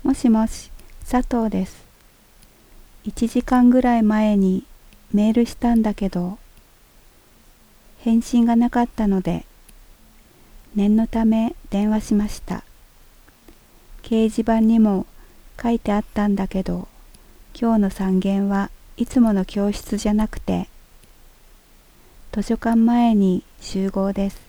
もしもし、佐藤です。1時間ぐらい前にメールしたんだけど、返信がなかったので、念のため電話しました。掲示板にも書いてあったんだけど、今日の3限はいつもの教室じゃなくて、図書館前に集合です。